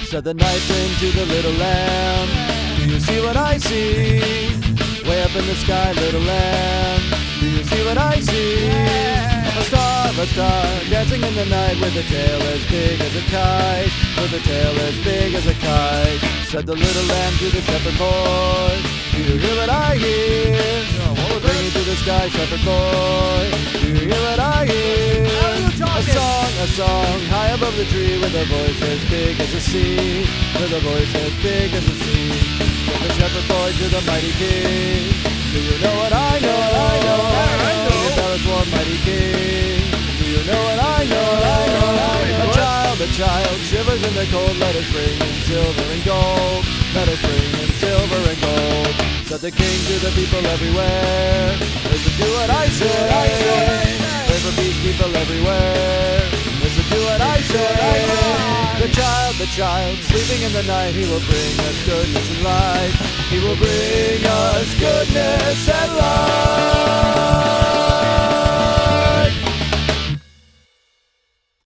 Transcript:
Said the night wind to the little lamb, do you see what I see? Way up in the sky, little lamb, do you see what I see? A star, dancing in the night with a tail as big as a kite, with a tail as big as a kite. Said the little lamb to the shepherd boy, do you hear what I hear? Bring it to the sky, shepherd boy, do you hear what I hear? A song, high above the tree, with a voice as big as the sea, with a voice as big as the sea. Said the shepherd boy to the mighty king, do you know what I know? Can you tell us what, mighty king? Do you know what I know? A child shivers in the cold. Let us bring in silver and gold. Let us bring in silver and gold. Said the king to the people everywhere, listen to what I say. Pray for peace, people everywhere, listen to what I say. The child, sleeping in the night, he will bring us goodness and light. He will bring us goodness and light.